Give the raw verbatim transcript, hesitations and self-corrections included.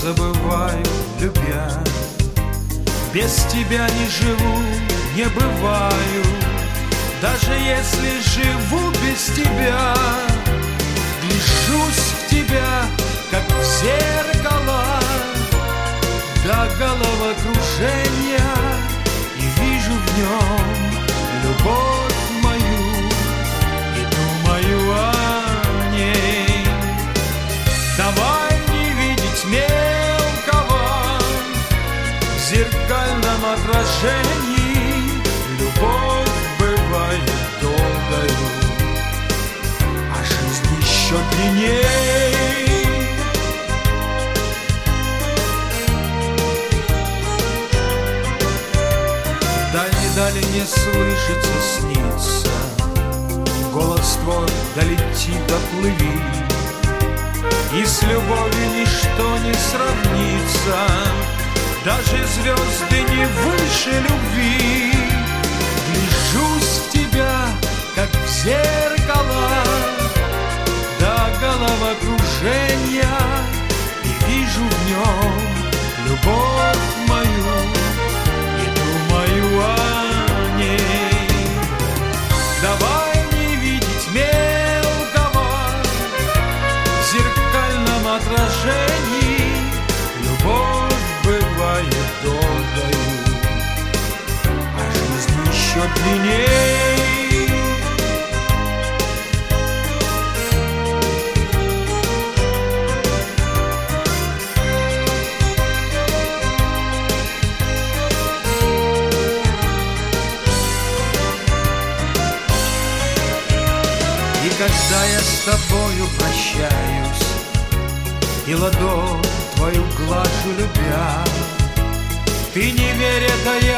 забываю, любя. Без тебя не живу, не бываю. Даже если живу без тебя, гляжусь в тебя, как в зеркало, до головокружения, и вижу в нем любовь мою и думаю о ней. Давай не видеть мелкого в зеркальном отражении. Любовь бывает долгою, а жизнь еще длинней. Дали не слышится, снится, голос твой долети, доплыви, и с любовью ничто не сравнится, даже звезды не выше любви. Гляжусь в тебя, как в зеркало, до головокружения, и вижу в нем любовь мою и думаю о ней. Давай не видеть мелкого в зеркальном отражении. Любовь бывает долгою, а жизнь еще длинней. И когда я с тобою прощаюсь и ладонь твою глажу, любя, ты не верь, это я